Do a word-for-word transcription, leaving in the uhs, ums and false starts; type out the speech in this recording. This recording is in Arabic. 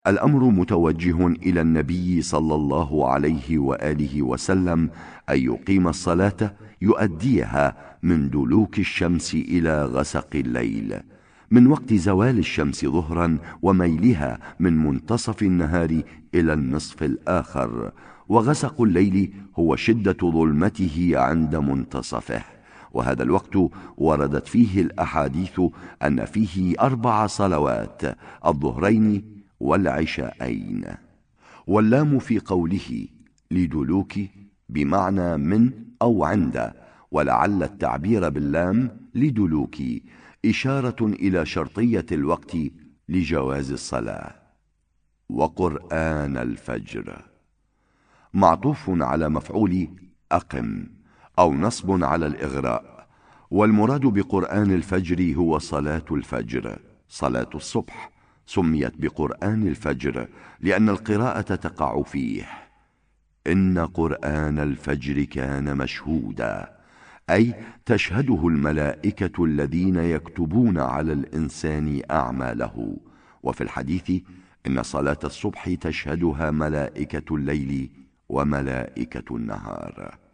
الأمر متوجه إلى النبي صلى الله عليه وآله وسلم أن يقيم الصلاة يؤديها من دلوك الشمس إلى غسق الليل، من وقت زوال الشمس ظهرا وميلها من منتصف النهار إلى النصف الآخر. وغسق الليل هو شدة ظلمته عند منتصفه، وهذا الوقت وردت فيه الأحاديث أن فيه أربع صلوات: الظهرين والعشاءين. واللام في قوله لدلوك بمعنى من أو عند، ولعل التعبير باللام لدلوك إشارة إلى شرطية الوقت لجواز الصلاة. وقرآن الفجر معطوف على مفعول أقم أو نصب على الإغراء، والمراد بقرآن الفجر هو صلاة الفجر، صلاة الصبح. سميت بقرآن الفجر لأن القراءة تقع فيه. إن قرآن الفجر كان مشهودا، أي تشهده الملائكة الذين يكتبون على الإنسان أعماله. وفي الحديث إن صلاة الصبح تشهدها ملائكة الليل وملائكة النهار.